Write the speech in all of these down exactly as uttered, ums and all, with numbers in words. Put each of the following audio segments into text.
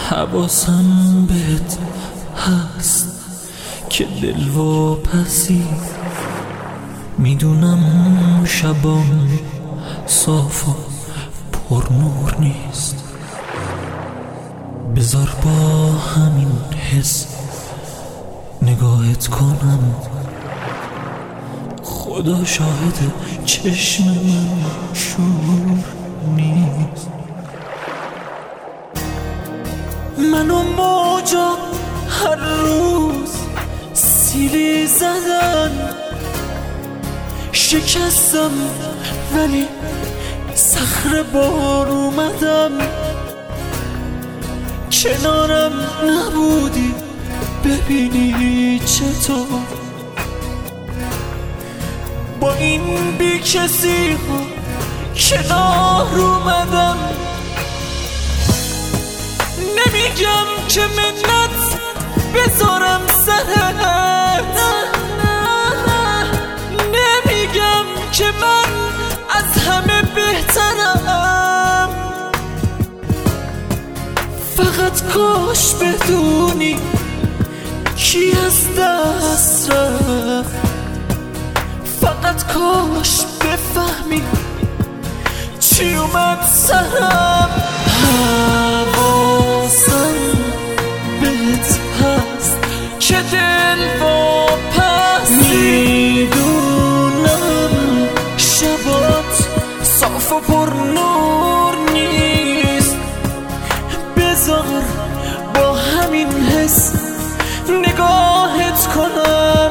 حواسم بهت هست که دل و پسی میدونم شبام صاف و پر نور نیست. بذار با همین حس نگاهت کنم، خدا شاهد چشم من شور نیست. من و موجا هر روز سیلی زدن، شکستم ولی صخره بار اومدم. کنارم نبودی ببینی چطور با این بی کسی ها کنار اومدم. نمیگم که منت بذارم سرت، نمیگم که من از همه بهترم، فقط کاش بدونی کی از دست رفت، فقط کاش بفهمی چی اومد سرم. حواسم بهت هست که دل با پس میدونم شبات صاف و پر نور نیست. بذار با همین حس نگاهت کنم،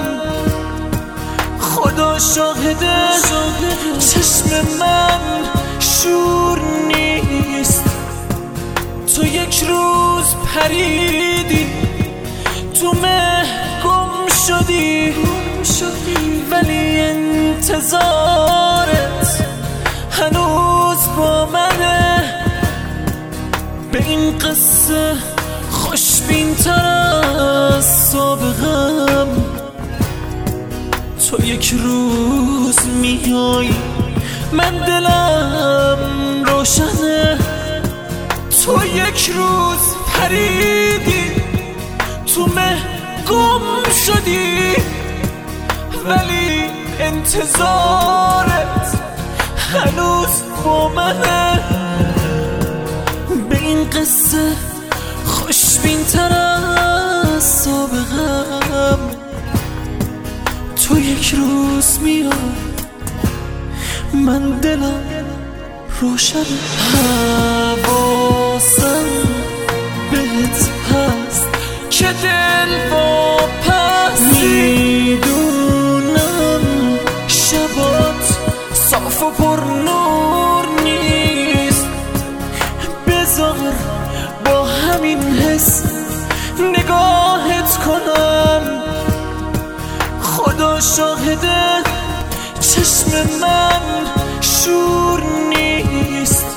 خدا شاهده چشم من شور نیست. تو یک روز پریدی تو مه گم شدی، ولی انتظارت هنوز با منه. به این قصه خوشبین تر از سابقم، تو یک روز میای من دلم روشنه. تو یک روز پریدی تو مه گم شدی، ولی انتظارت هنوز با منه. به این قصه خوشبین تر از سابقم، تو یک روز میای من دلم روشن. حواسم بهت هست که دل با پس میدونم شبات صاف و پر نور نیست. بذار با همین حس نگاهت کنم، خدا شاهده چشم من شور نیست.